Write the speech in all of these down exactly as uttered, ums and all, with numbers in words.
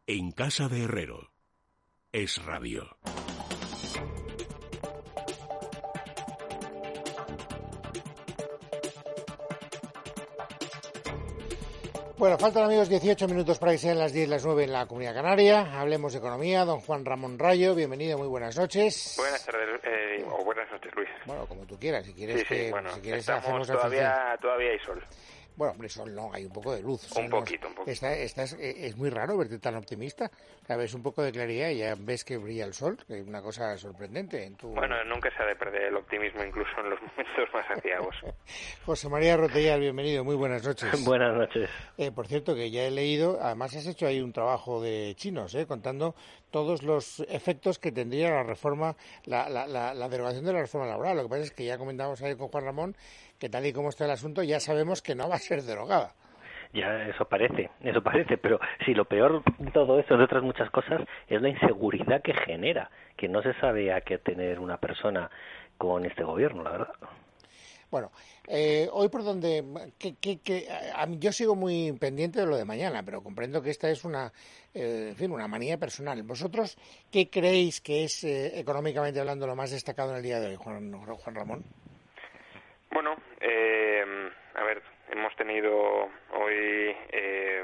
En casa de Herrero. Es Radio. Bueno, faltan, amigos, dieciocho minutos para que sean las diez, las nueve en la Comunidad Canaria. Hablemos de economía. Don Juan Ramón Rayo, bienvenido, muy buenas noches. Buenas tardes, eh, o buenas noches, Luis. Bueno, como tú quieras, si quieres, sí, sí, que, bueno, si quieres estamos hacemos todavía, todavía hay sol. Bueno, hombre, sol no, hay un poco de luz. Un poquito, un poquito. Esta, esta es, es muy raro verte tan optimista. A ves un poco de claridad y ya ves que brilla el sol, que es una cosa sorprendente. En tu... Bueno, nunca se ha de perder el optimismo, incluso en los momentos más aciagos. José María Rotellar, bienvenido, muy buenas noches. Buenas noches. Eh, por cierto, que ya he leído, además has hecho ahí un trabajo de chinos, eh, contando todos los efectos que tendría la reforma, la, la, la, la derogación de la reforma laboral. Lo que pasa es que ya comentábamos ahí con Juan Ramón que tal y como está el asunto ya sabemos que no va a ser derogada. Ya, eso parece, eso parece, pero si lo peor de todo esto, de otras muchas cosas, es la inseguridad que genera, que no se sabe a qué tener una persona con este gobierno, la verdad. Bueno, eh, hoy por donde, que, que, que, a mí, yo sigo muy pendiente de lo de mañana, pero comprendo que esta es una, eh, en fin, una manía personal. ¿Vosotros qué creéis que es, eh, económicamente hablando, lo más destacado en el día de hoy, Juan, Juan Ramón? Bueno, eh, a ver, hemos tenido hoy eh,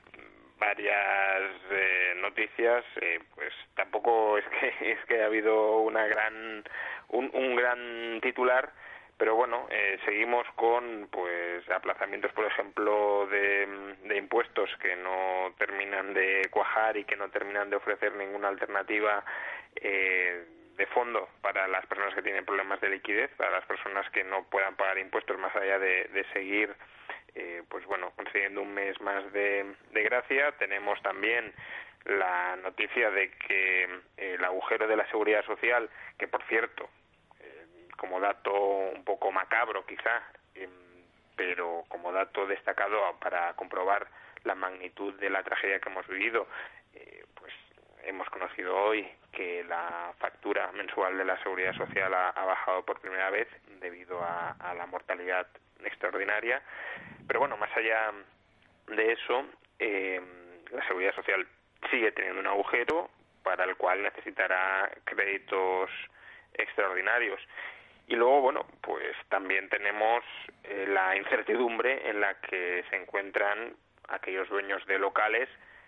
varias eh, noticias, eh, pues tampoco es que es que ha habido una gran un, un gran titular, pero bueno, eh, seguimos con pues aplazamientos, por ejemplo, de, de impuestos que no terminan de cuajar y que no terminan de ofrecer ninguna alternativa eh, de fondo para las personas que tienen problemas de liquidez, para las personas que no puedan pagar impuestos más allá de, de seguir eh, pues bueno, consiguiendo un mes más de, de gracia. Tenemos también la noticia de que eh, el agujero de la seguridad social, que por cierto, eh, como dato un poco macabro quizá, eh, pero como dato destacado para comprobar la magnitud de la tragedia que hemos vivido, eh, pues hemos conocido hoy que la factura mensual de la Seguridad Social ha, ha bajado por primera vez debido a, a la mortalidad extraordinaria. Pero bueno, más allá de eso, eh, la Seguridad Social sigue teniendo un agujero para el cual necesitará créditos extraordinarios. Y luego, bueno, pues también tenemos eh, la incertidumbre en la que se encuentran aquellos dueños de locales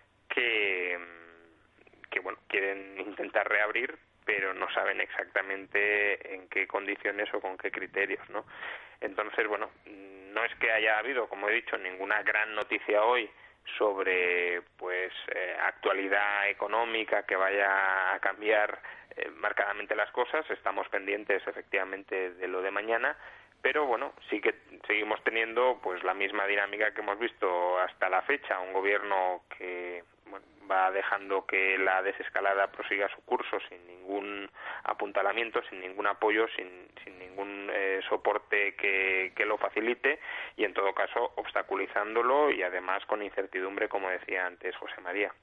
que que bueno, quieren intentar reabrir, pero no saben exactamente en qué condiciones o con qué criterios, ¿no? Entonces, bueno, no es que haya habido, como he dicho, ninguna gran noticia hoy sobre pues eh, actualidad económica que vaya a cambiar eh, marcadamente las cosas. Estamos pendientes efectivamente de lo de mañana, pero bueno, sí que seguimos teniendo pues la misma dinámica que hemos visto hasta la fecha, un gobierno que bueno, va dejando que la desescalada prosiga su curso sin ningún apuntalamiento, sin ningún apoyo, sin, sin ningún eh, soporte que, que lo facilite y en todo caso obstaculizándolo y además con incertidumbre, como decía antes José María.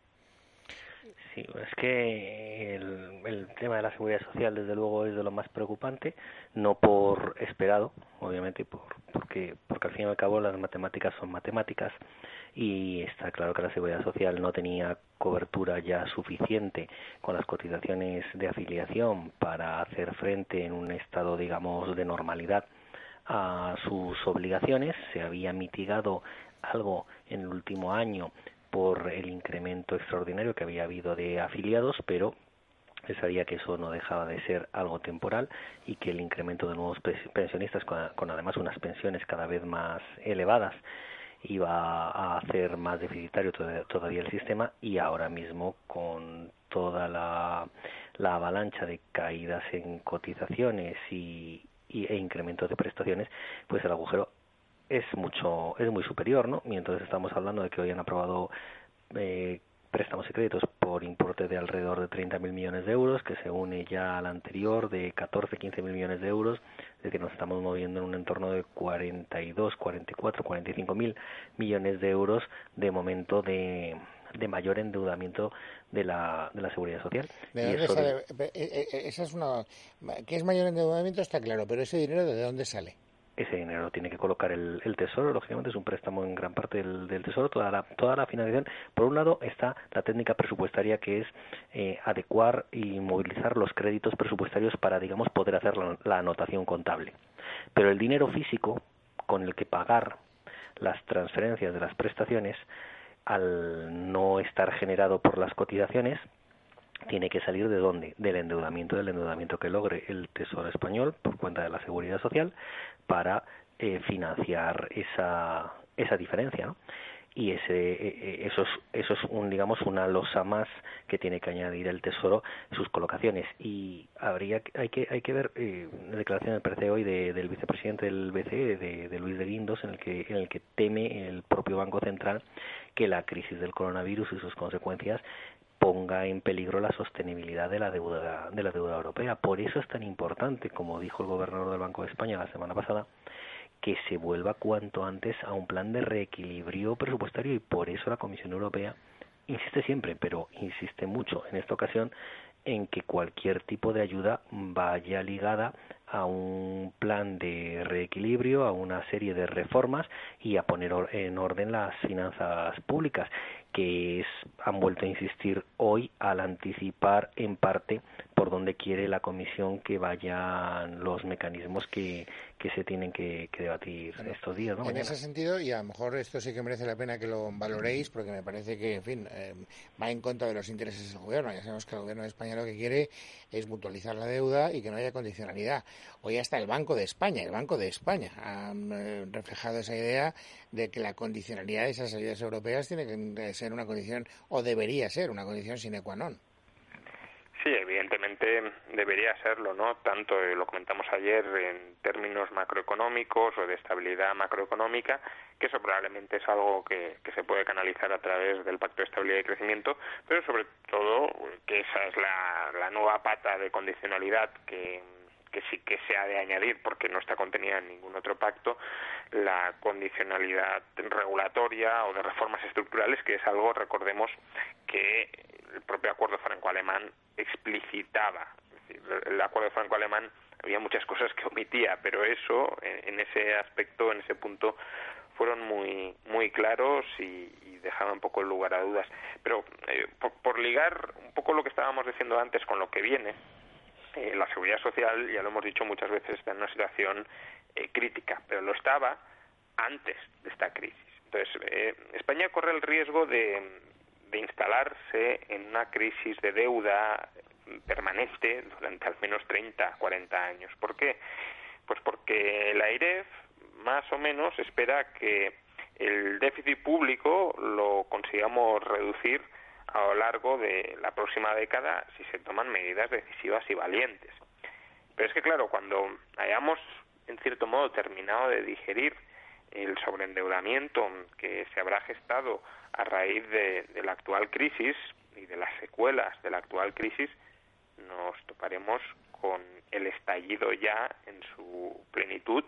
Sí, es que el, el tema de la seguridad social desde luego es de lo más preocupante, no por esperado, obviamente, por, porque, porque al fin y al cabo las matemáticas son matemáticas y está claro que la seguridad social no tenía cobertura ya suficiente con las cotizaciones de afiliación para hacer frente en un estado, digamos, de normalidad a sus obligaciones. Se había mitigado algo en el último año por el incremento extraordinario que había habido de afiliados, pero se sabía que eso no dejaba de ser algo temporal y que el incremento de nuevos pensionistas, con, con además unas pensiones cada vez más elevadas, iba a hacer más deficitario todavía el sistema, y ahora mismo con toda la, la avalancha de caídas en cotizaciones y, y, e incrementos de prestaciones, pues el agujero es mucho, es muy superior, ¿no? Y entonces estamos hablando de que hoy han aprobado eh, préstamos y créditos por importe de alrededor de treinta mil millones de euros, que se une ya al anterior de catorce, quince mil millones de euros, es decir, nos estamos moviendo en un entorno de cuarenta y dos, cuarenta y cuatro, cuarenta y cinco mil millones de euros de momento de, de mayor endeudamiento de la, de la seguridad social. ¿De y dónde eso sale? De... Esa es una... Que es mayor endeudamiento está claro, pero ese dinero ¿de dónde sale? ese dinero lo tiene que colocar el, el Tesoro, lógicamente es un préstamo en gran parte del, del Tesoro, toda la, toda la financiación. Por un lado está la técnica presupuestaria, que es eh, adecuar y movilizar los créditos presupuestarios para, digamos, poder hacer la, la anotación contable. Pero el dinero físico con el que pagar las transferencias de las prestaciones, al no estar generado por las cotizaciones, tiene que salir ¿de dónde? Del endeudamiento, del endeudamiento que logre el Tesoro español por cuenta de la Seguridad Social para eh, financiar esa esa diferencia, ¿no? Y ese eh, eso es eso es un digamos una losa más que tiene que añadir el Tesoro en sus colocaciones. Y habría hay que hay que ver eh, una declaración me parece hoy de, del vicepresidente del B C E, de, de Luis de Guindos, en el que en el que teme el propio Banco Central que la crisis del coronavirus y sus consecuencias ponga en peligro la sostenibilidad de la deuda de la deuda europea. Por eso es tan importante, como dijo el gobernador del Banco de España la semana pasada, que se vuelva cuanto antes a un plan de reequilibrio presupuestario, y por eso la Comisión Europea insiste siempre, pero insiste mucho en esta ocasión, en que cualquier tipo de ayuda vaya ligada a un plan de reequilibrio, a una serie de reformas y a poner en orden las finanzas públicas, que es, han vuelto a insistir hoy al anticipar en parte por donde quiere la Comisión que vayan los mecanismos que, que se tienen que, que debatir bueno, estos días, ¿no? En Mañana. Ese sentido, y a lo mejor esto sí que merece la pena que lo valoréis, porque me parece que, en fin, eh, va en contra de los intereses del gobierno. Ya sabemos que el gobierno de España lo que quiere es mutualizar la deuda y que no haya condicionalidad. Hoy hasta el Banco de España, el Banco de España ha eh, reflejado esa idea de que la condicionalidad de esas ayudas europeas tiene que ser una condición, o debería ser una condición sine qua non. Sí, evidentemente debería serlo, ¿no? Tanto, eh, lo comentamos ayer, en términos macroeconómicos o de estabilidad macroeconómica, que eso probablemente es algo que, que se puede canalizar a través del Pacto de Estabilidad y Crecimiento, pero sobre todo que esa es la, la nueva pata de condicionalidad que, que sí que se ha de añadir, porque no está contenida en ningún otro pacto, la condicionalidad regulatoria o de reformas estructurales, que es algo, recordemos, que el propio acuerdo franco-alemán explicitaba. Es decir, el acuerdo franco-alemán había muchas cosas que omitía, pero eso, en, en ese aspecto, en ese punto, fueron muy muy claros y, y dejaban un poco el lugar a dudas. Pero eh, por, por ligar un poco lo que estábamos diciendo antes con lo que viene, eh, la seguridad social, ya lo hemos dicho muchas veces, está en una situación eh, crítica, pero lo estaba antes de esta crisis. Entonces, eh, España corre el riesgo de de instalarse en una crisis de deuda permanente durante al menos treinta, cuarenta años. ¿Por qué? Pues porque la AIREF más o menos espera que el déficit público lo consigamos reducir a lo largo de la próxima década si se toman medidas decisivas y valientes. Pero es que, claro, cuando hayamos, en cierto modo, terminado de digerir el sobreendeudamiento que se habrá gestado a raíz de, de la actual crisis y de las secuelas de la actual crisis, nos toparemos con el estallido ya en su plenitud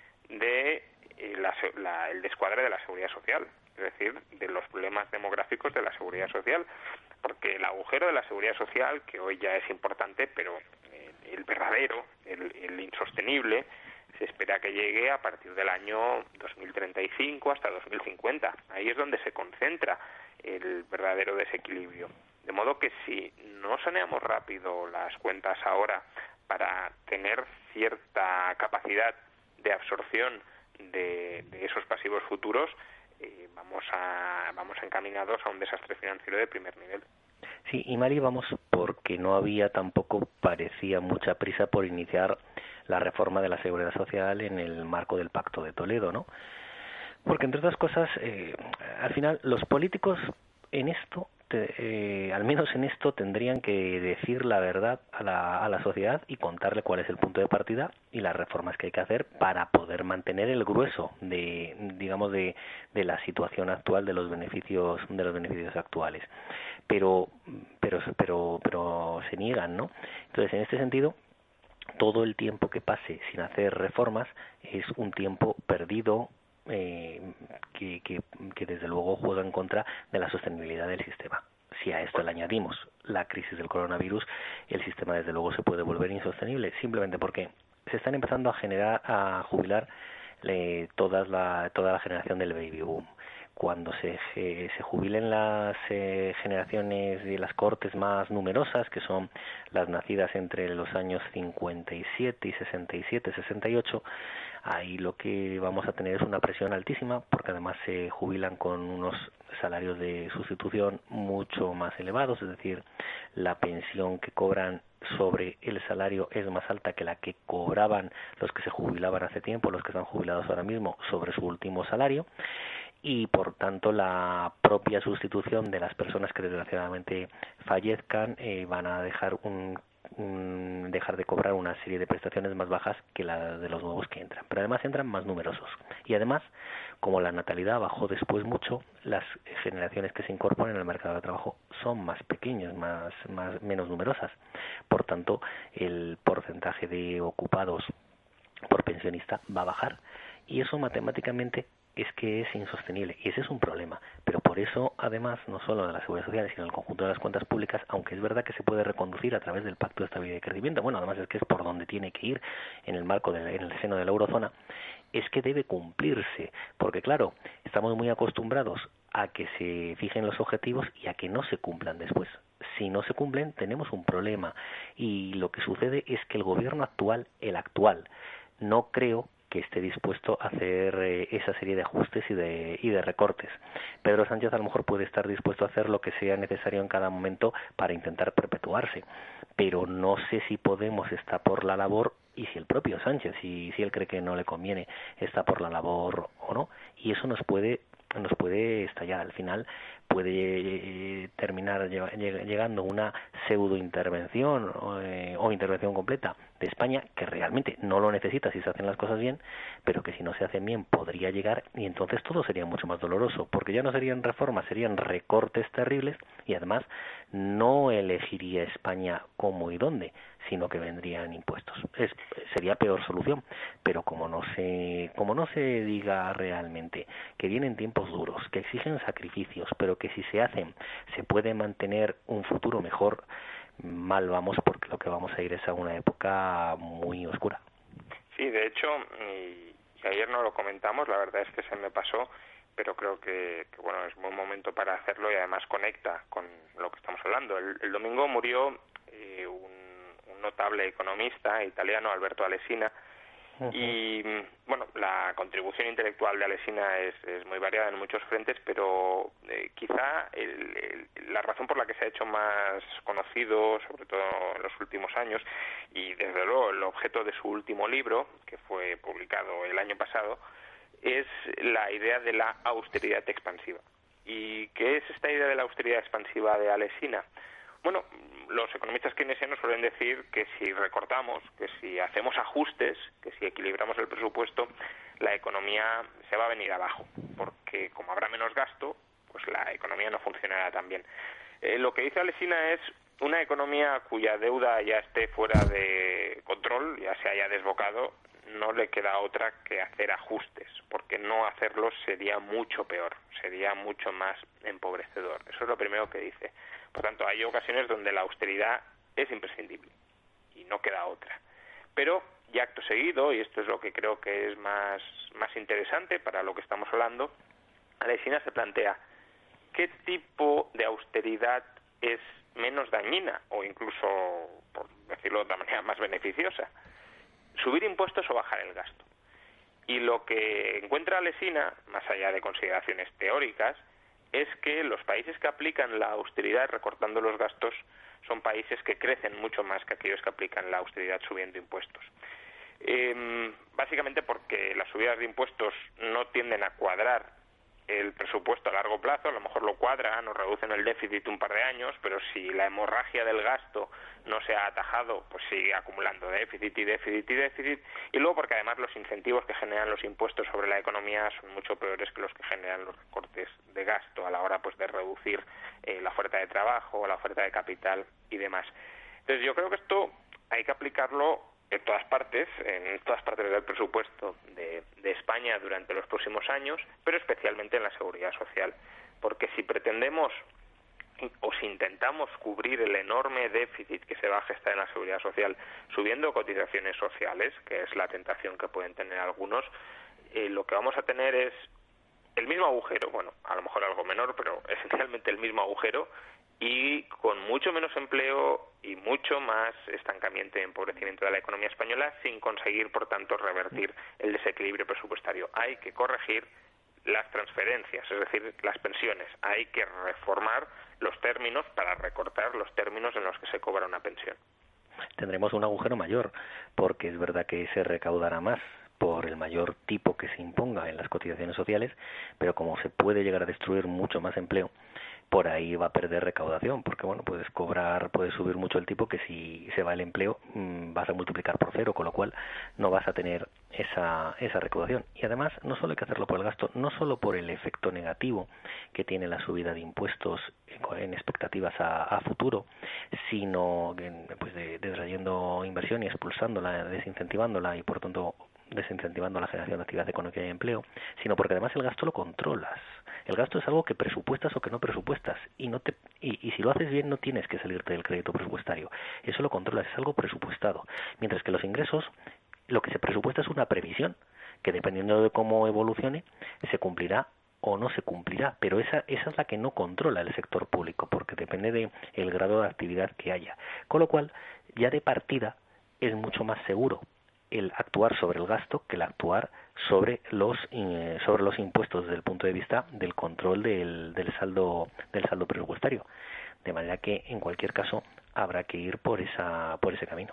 de eh, la, la, el descuadre de la seguridad social, es decir, de los problemas demográficos de la seguridad social, porque el agujero de la seguridad social, que hoy ya es importante, pero eh, el verdadero, el, el insostenible, se espera que llegue a partir del año dos mil treinta y cinco hasta dos mil cincuenta. Ahí es donde se concentra el verdadero desequilibrio. De modo que si no saneamos rápido las cuentas ahora para tener cierta capacidad de absorción de, de esos pasivos futuros, eh, vamos a vamos encaminados a un desastre financiero de primer nivel. Sí, y mal íbamos porque no había tampoco, parecía, mucha prisa por iniciar la reforma de la Seguridad Social en el marco del Pacto de Toledo, ¿no? Porque, entre otras cosas, eh, al final los políticos en esto, te, eh, al menos en esto, tendrían que decir la verdad a la, a la sociedad y contarle cuál es el punto de partida y las reformas que hay que hacer para poder mantener el grueso de, digamos, de, de la situación actual, de los beneficios, de los beneficios actuales. Pero, pero, pero, pero se niegan, ¿no? Entonces, en este sentido, todo el tiempo que pase sin hacer reformas es un tiempo perdido eh, que, que, que desde luego juega en contra de la sostenibilidad del sistema. Si a esto le añadimos la crisis del coronavirus, el sistema desde luego se puede volver insostenible, simplemente porque se están empezando a generar, a jubilar eh, todas la, toda la generación del baby boom. Cuando se, se, se jubilen las eh, generaciones de las cohortes más numerosas, que son las nacidas entre los años cincuenta y siete y sesenta y siete, sesenta y ocho, ahí lo que vamos a tener es una presión altísima, porque además se jubilan con unos salarios de sustitución mucho más elevados, es decir, la pensión que cobran sobre el salario es más alta que la que cobraban los que se jubilaban hace tiempo, los que están jubilados ahora mismo, sobre su último salario, y por tanto la propia sustitución de las personas que desgraciadamente fallezcan eh, van a dejar un, un dejar de cobrar una serie de prestaciones más bajas que la de los nuevos que entran, pero además entran más numerosos, y además, como la natalidad bajó después mucho, las generaciones que se incorporan al mercado de trabajo son más pequeñas, más, más menos numerosas, por tanto el porcentaje de ocupados por pensionista va a bajar, y eso matemáticamente es que es insostenible, y ese es un problema. Pero por eso, además, no solo en la Seguridad Social, sino en el conjunto de las cuentas públicas, aunque es verdad que se puede reconducir a través del Pacto de Estabilidad y Crecimiento, bueno, además es que es por donde tiene que ir en el marco, de, en el seno de la eurozona, es que debe cumplirse, porque claro, estamos muy acostumbrados a que se fijen los objetivos y a que no se cumplan después. Si no se cumplen, tenemos un problema, y lo que sucede es que el gobierno actual, el actual, no creo que esté dispuesto a hacer eh, esa serie de ajustes y de, y de recortes. Pedro Sánchez a lo mejor puede estar dispuesto a hacer lo que sea necesario en cada momento para intentar perpetuarse, pero no sé si Podemos está por la labor, y si el propio Sánchez, si, si él cree que no le conviene, está por la labor o no, y eso nos puede nos puede estallar. Al final puede eh, terminar lleva, llegando una pseudo intervención eh, o intervención completa de España, que realmente no lo necesita si se hacen las cosas bien, pero que si no se hacen bien podría llegar, y entonces todo sería mucho más doloroso, porque ya no serían reformas, serían recortes terribles, y además no elegiría España cómo y dónde, sino que vendrían impuestos. Es, sería peor solución, pero como no se como no se diga realmente que vienen tiempos duros, que exigen sacrificios, pero que si se hacen se puede mantener un futuro mejor, mal vamos, porque lo que vamos a ir es a una época muy oscura. Sí, de hecho, y, y ayer no lo comentamos, la verdad es que se me pasó, pero creo que, que bueno, es buen momento para hacerlo, y además conecta con lo que estamos hablando. El, el domingo murió eh, un, un notable economista italiano, Alberto Alesina, uh-huh. y bueno, la contribución intelectual de Alesina es, es muy variada en muchos frentes, pero eh, quizá el, el, la razón por la que se ha hecho más conocido, sobre todo en los últimos años, y desde luego el objeto de su último libro, que fue publicado el año pasado, es la idea de la austeridad expansiva. ¿Y qué es esta idea de la austeridad expansiva de Alesina? Bueno, los economistas keynesianos suelen decir que si recortamos, que si hacemos ajustes, que si equilibramos el presupuesto, la economía se va a venir abajo, porque como habrá menos gasto, pues la economía no funcionará tan bien. Eh, lo que dice Alesina es una economía cuya deuda ya esté fuera de control, ya se haya desbocado, no le queda otra que hacer ajustes, porque no hacerlos sería mucho peor, sería mucho más empobrecedor. Eso es lo primero que dice. Por tanto, hay ocasiones donde la austeridad es imprescindible y no queda otra. Pero, ya acto seguido, y esto es lo que creo que es más, más interesante para lo que estamos hablando, Alesina se plantea qué tipo de austeridad es menos dañina o incluso, por decirlo de otra manera, más beneficiosa. Subir impuestos o bajar el gasto. Y lo que encuentra Alesina, más allá de consideraciones teóricas, es que los países que aplican la austeridad recortando los gastos son países que crecen mucho más que aquellos que aplican la austeridad subiendo impuestos. Eh, básicamente porque las subidas de impuestos no tienden a cuadrar el presupuesto a largo plazo, a lo mejor lo cuadran o reducen el déficit un par de años, pero si la hemorragia del gasto no se ha atajado, pues sigue acumulando déficit y déficit y déficit, y luego porque además los incentivos que generan los impuestos sobre la economía son mucho peores que los que generan los recortes de gasto a la hora pues de reducir eh, la oferta de trabajo, la oferta de capital y demás. Entonces yo creo que esto hay que aplicarlo en todas partes, en todas partes del presupuesto de, de España durante los próximos años, pero especialmente en la seguridad social, porque si pretendemos o si intentamos cubrir el enorme déficit que se va a gestar en la seguridad social subiendo cotizaciones sociales, que es la tentación que pueden tener algunos, eh, lo que vamos a tener es el mismo agujero, bueno, a lo mejor algo menor, pero esencialmente el mismo agujero, y con mucho menos empleo y mucho más estancamiento y empobrecimiento de la economía española, sin conseguir, por tanto, revertir el desequilibrio presupuestario. Hay que corregir las transferencias, es decir, las pensiones. Hay que reformar los términos para recortar los términos en los que se cobra una pensión. Tendremos un agujero mayor, porque es verdad que se recaudará más por el mayor tipo que se imponga en las cotizaciones sociales, pero como se puede llegar a destruir mucho más empleo, por ahí va a perder recaudación, porque bueno, puedes cobrar, puedes subir mucho el tipo, que si se va el empleo mmm, vas a multiplicar por cero, con lo cual no vas a tener esa esa recaudación. Y además no solo hay que hacerlo por el gasto, no solo por el efecto negativo que tiene la subida de impuestos en expectativas a, a futuro, sino pues de, de trayendo inversión y expulsándola, desincentivándola y por tanto desincentivando la generación de actividad económica y empleo, sino porque además el gasto lo controlas. El gasto es algo que presupuestas o que no presupuestas, y no te y, y si lo haces bien no tienes que salirte del crédito presupuestario. Eso lo controlas, es algo presupuestado. Mientras que los ingresos, lo que se presupuesta es una previsión, que dependiendo de cómo evolucione, se cumplirá o no se cumplirá, pero esa esa es la que no controla el sector público, porque depende de el grado de actividad que haya. Con lo cual, ya de partida es mucho más seguro el actuar sobre el gasto que el actuar sobre los eh, sobre los impuestos desde el punto de vista del control del, del saldo del saldo presupuestario, de manera que en cualquier caso habrá que ir por esa por ese camino.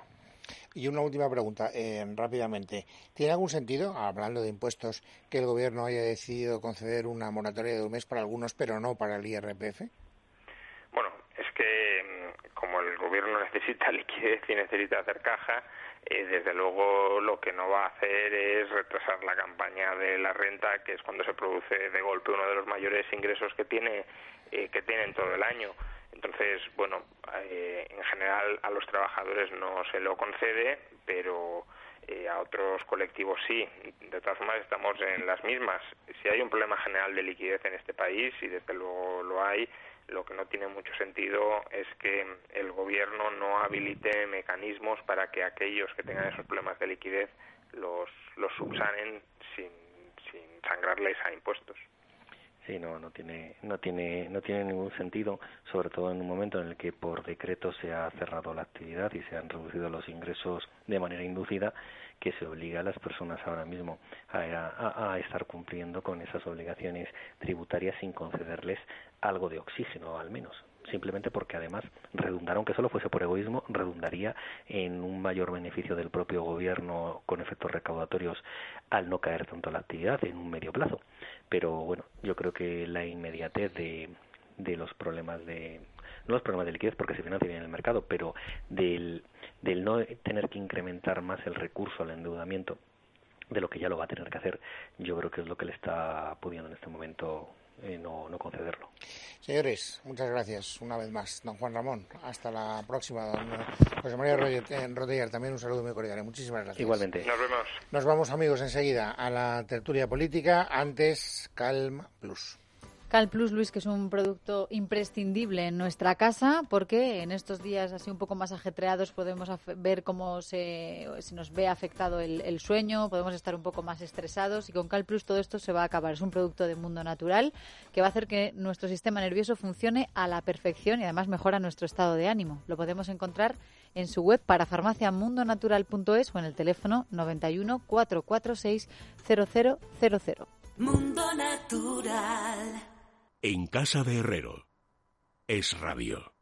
Y una última pregunta, eh, rápidamente. ¿Tiene algún sentido, hablando de impuestos, que el Gobierno haya decidido conceder una moratoria de un mes para algunos, pero no para el I R P F? Bueno, es que como el Gobierno necesita liquidez y necesita hacer caja, Eh, desde luego lo que no va a hacer es retrasar la campaña de la renta, que es cuando se produce de golpe uno de los mayores ingresos que tiene eh, que tienen todo el año. Entonces, bueno, eh, en general a los trabajadores no se lo concede, pero eh, a otros colectivos sí. De todas formas estamos en las mismas. Si hay un problema general de liquidez en este país, y desde luego lo hay, lo que no tiene mucho sentido es que el Gobierno no habilite mecanismos para que aquellos que tengan esos problemas de liquidez los, los subsanen sin, sin sangrarles a impuestos. Sí, no, no tiene, no tiene, no tiene ningún sentido, sobre todo en un momento en el que por decreto se ha cerrado la actividad y se han reducido los ingresos de manera inducida, que se obliga a las personas ahora mismo a, a, a estar cumpliendo con esas obligaciones tributarias sin concederles algo de oxígeno, al menos. Simplemente porque además redundar, aunque solo fuese por egoísmo, redundaría en un mayor beneficio del propio Gobierno con efectos recaudatorios al no caer tanto la actividad en un medio plazo. Pero bueno, yo creo que la inmediatez de, de los problemas de no los problemas de liquidez porque se financia bien en el mercado, pero del, del no tener que incrementar más el recurso al endeudamiento de lo que ya lo va a tener que hacer, yo creo que es lo que le está pudiendo en este momento eh, no, no concederlo. Señores, muchas gracias una vez más, don Juan Ramón. Hasta la próxima, don José María Rodeyer. También un saludo muy cordial. Muchísimas gracias. Igualmente. Nos vemos. Nos vamos, amigos, enseguida a la tertulia política. Antes, Calm Plus. Cal Plus, Luis, que es un producto imprescindible en nuestra casa, porque en estos días así un poco más ajetreados podemos ver cómo se, se nos ve afectado el, el sueño, podemos estar un poco más estresados, y con Cal Plus todo esto se va a acabar. Es un producto de Mundo Natural que va a hacer que nuestro sistema nervioso funcione a la perfección y además mejora nuestro estado de ánimo. Lo podemos encontrar en su web para farmacia mundo natural punto es o en el teléfono noventa y uno, cuatrocientos cuarenta y seis, cero cero cero cero. Mundo Natural. En casa de Herrero. Es Radio.